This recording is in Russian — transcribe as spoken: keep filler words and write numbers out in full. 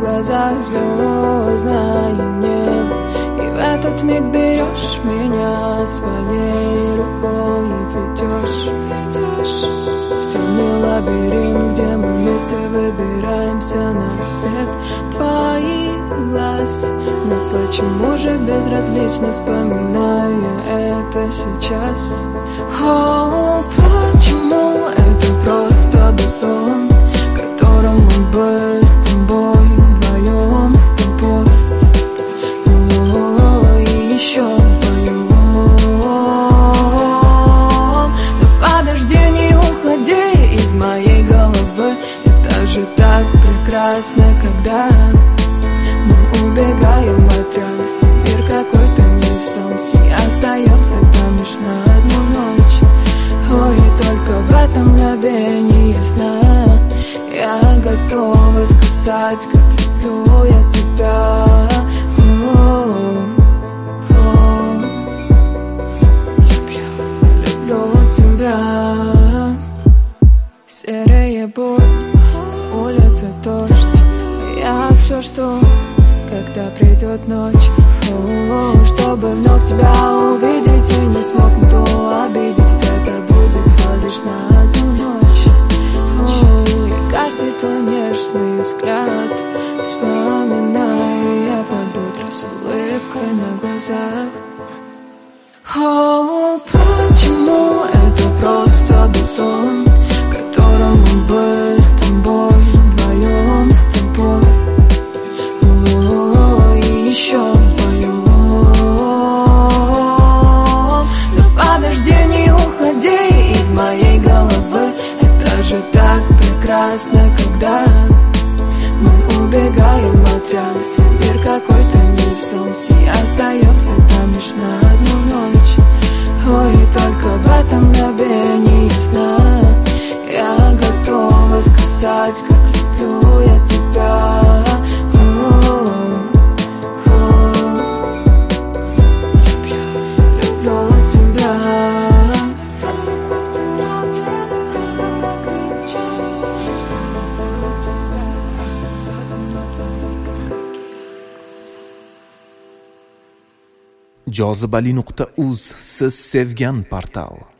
глазах звездное небо. И в этот миг берешь меня своей рукой и ведешь, ведешь в темный лабиринт, где мы вместе выбираемся на свет. Твои глаз, но почему же безразлично вспоминаю я это сейчас? О, почему это просто был сон, которым мы были с тобой, вдвоем с тобой, о, и еще вдвоем. Но подожди, не уходи из моей головы, это же так прекрасно, когда мы убегаем от реальности, мир какой-то невесомости, остаемся там лишь на одну ночь. Ой, и только в этом мгновении сна я готова сказать, как люблю я тебя. О, о, люблю, люблю тебя. Серые будни, улица дождь, я все жду, когда придет ночь. О, чтобы вновь тебя увидеть и не смогу обидеть, ведь это будет всего лишь на одну ночь. О, и каждый твой нежный взгляд вспоминаю я под утро с улыбкой на глазах. О, почему это просто был сон, которым мы были с тобой, вдвоем с тобой, о, и еще вдвоем. Но подожди, не уходи из моей головы, это же так прекрасно, когда мы убегаем от реальности, мир какой-то невесомости, остаемся там лишь на одну ночь. Ой, и только в этом мгновении сна я готова сказать, как люблю я тебя. О, о, люблю, люблю тебя. jozibali nuqta uz siz sevgan portal.